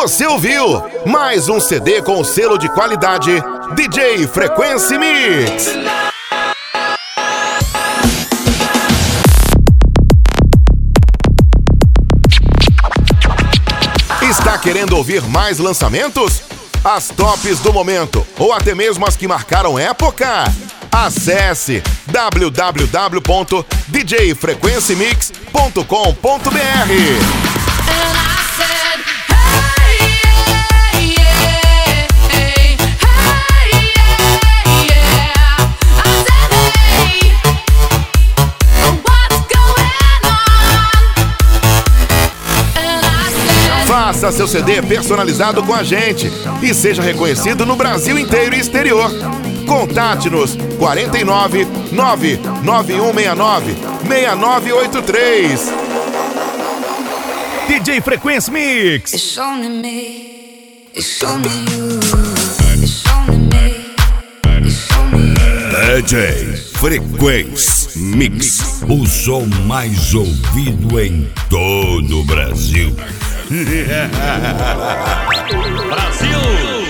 Você ouviu mais um CD com o selo de qualidade DJ Frequency Mix. Está querendo ouvir mais lançamentos? As tops do momento ou até mesmo as que marcaram época? Acesse www.djfrequencymix.com.br. Faça seu CD personalizado com a gente e seja reconhecido no Brasil inteiro e exterior. Contate-nos 49 99169 6983. DJ Frequency Mix. It's only me. It's only you. It's only me. It's only you. DJ Frequency Mix, o som mais ouvido em todo o Brasil. Brasil!